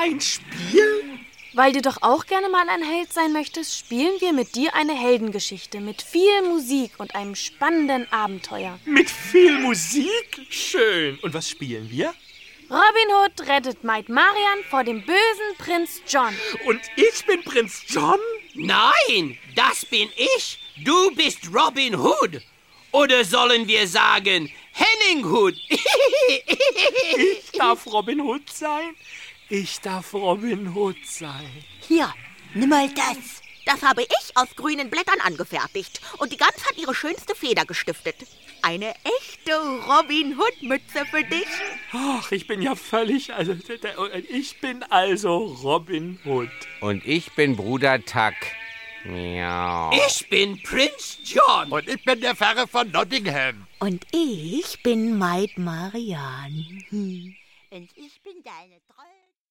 Ein Spiel? Weil du doch auch gerne mal ein Held sein möchtest, spielen wir mit dir eine Heldengeschichte mit viel Musik und einem spannenden Abenteuer. Mit viel Musik? Schön. Und was spielen wir? Robin Hood rettet Maid Marian vor dem bösen Prinz John. Und ich bin Prinz John? Nein, das bin ich. Du bist Robin Hood. Oder sollen wir sagen, Henning Hood? Ich darf Robin Hood sein? Ich darf Robin Hood sein. Hier, nimm mal das. Das habe ich aus grünen Blättern angefertigt. Und die Gans hat ihre schönste Feder gestiftet. Eine echte Robin Hood-Mütze für dich. Ach, ich bin ja völlig... ich bin also Robin Hood. Und ich bin Bruder Tuck. Miau. Ich bin Prinz John. Und ich bin der Pfarrer von Nottingham. Und ich bin Maid Marian. Und ich bin deine treue...